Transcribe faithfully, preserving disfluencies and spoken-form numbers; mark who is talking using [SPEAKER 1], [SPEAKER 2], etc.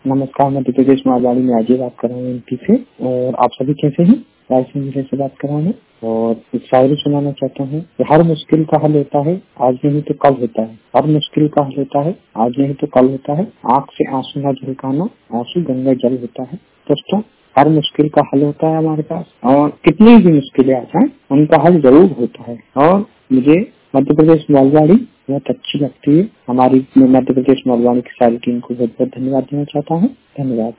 [SPEAKER 1] नमस्कार, मध्य प्रदेश मारवाड़ी में आज बात कर रहा हूँ एमपी से। और आप सभी कैसे हैं? रायसेन जिले से बात कर रहा हूँ और एक शायरी सुनाना चाहता हूँ। हर मुश्किल का हल होता है, आज नहीं तो कल होता है। हर मुश्किल का हल होता है, आज नहीं तो कल होता है। आँख से आंसू न झलकाना, आंसू गंगा जल होता है। दोस्तों, हर मुश्किल का हल होता है हमारे पास, और कितनी भी मुश्किलें आ जाए उनका हल जरूर होता है। और मुझे मध्य प्रदेश मारवाड़ी बहुत अच्छी लगती है। हमारी मध्य प्रदेश मारवाड़ी की सारी टीम को बहुत बहुत धन्यवाद देना चाहता हूँ। धन्यवाद।